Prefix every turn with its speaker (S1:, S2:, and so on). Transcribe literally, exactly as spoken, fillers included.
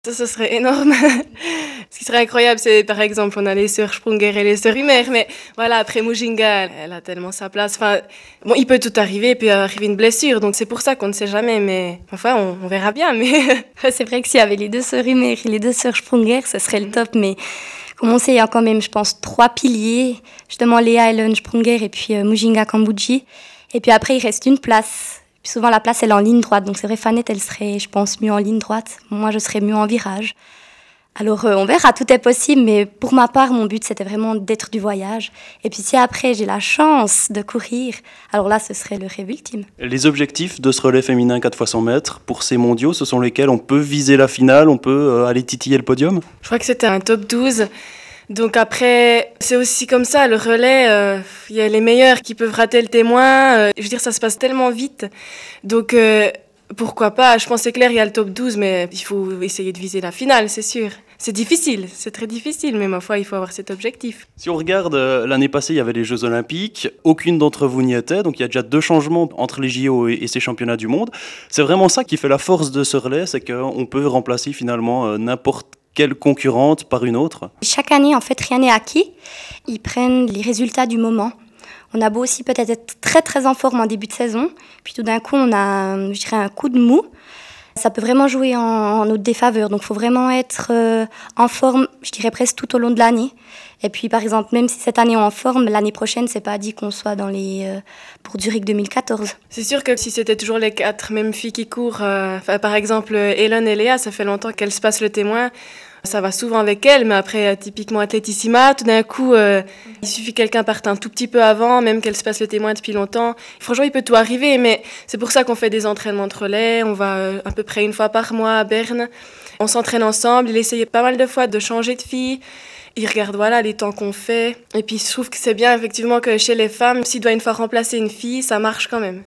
S1: Ça, ce serait énorme. Ce qui serait incroyable, c'est par exemple, on a les sœurs Sprunger et les sœurs Humer, mais voilà, après Mujinga, elle a tellement sa place. Enfin, bon, il peut tout arriver, il peut arriver une blessure, donc c'est pour ça qu'on ne sait jamais, mais enfin, on, on verra bien. Mais
S2: c'est vrai que s'il y avait les deux sœurs Humer et les deux sœurs Sprunger, ce serait le top, mais comme on sait, il y a quand même, je pense, trois piliers, justement Léa Ellen Sprunger et puis euh, Mujinga Kambodji, et puis après, il reste une place. Puis souvent, la place, elle est en ligne droite. Donc, c'est vrai, Fanette, elle serait, je pense, mieux en ligne droite. Moi, je serais mieux en virage. Alors, euh, on verra, tout est possible. Mais pour ma part, mon but, c'était vraiment d'être du voyage. Et puis, si après, j'ai la chance de courir, alors là, ce serait le rêve ultime.
S3: Les objectifs de ce relais féminin quatre fois cent mètres, pour ces mondiaux, ce sont lesquels on peut viser la finale, on peut euh, aller titiller le podium?
S1: Je crois que c'était un top douze. Donc après, c'est aussi comme ça, le relais, il euh, y a les meilleurs qui peuvent rater le témoin. Euh, je veux dire, ça se passe tellement vite. Donc euh, pourquoi pas? Je pense que c'est clair, il y a le top douze, mais il faut essayer de viser la finale, c'est sûr. C'est difficile, c'est très difficile, mais ma foi, il faut avoir cet objectif.
S3: Si on regarde, euh, l'année passée, il y avait les Jeux Olympiques. Aucune d'entre vous n'y était, donc il y a déjà deux changements entre les J O et, et ces championnats du monde. C'est vraiment ça qui fait la force de ce relais, c'est qu'on peut remplacer finalement euh, n'importe quelle concurrente par une autre?
S2: Chaque année, en fait, rien n'est acquis. Ils prennent les résultats du moment. On a beau aussi peut-être être très très en forme en début de saison, puis tout d'un coup, on a, je dirais, un coup de mou. Ça peut vraiment jouer en, en notre défaveur. Donc, il faut vraiment être euh, en forme, je dirais presque tout au long de l'année. Et puis, par exemple, même si cette année on est en forme, l'année prochaine, c'est pas dit qu'on soit dans les euh, pour Zurich deux mille quatorze.
S1: C'est sûr que si c'était toujours les quatre mêmes filles qui courent, euh, par exemple, Hélène et Léa, ça fait longtemps qu'elles se passent le témoin. Ça va souvent avec elles, mais après, typiquement Athlétissima, tout d'un coup, euh, il suffit que quelqu'un parte un tout petit peu avant, même qu'elle se passe le témoin depuis longtemps. Franchement, il peut tout arriver, mais c'est pour ça qu'on fait des entraînements de relais. On va euh, à peu près une fois par mois à Berne. On s'entraîne ensemble. Il essaye pas mal de fois de changer de fille. Il regarde voilà, les temps qu'on fait. Et puis, je trouve que c'est bien, effectivement, que chez les femmes, s'il doit une fois remplacer une fille, ça marche quand même.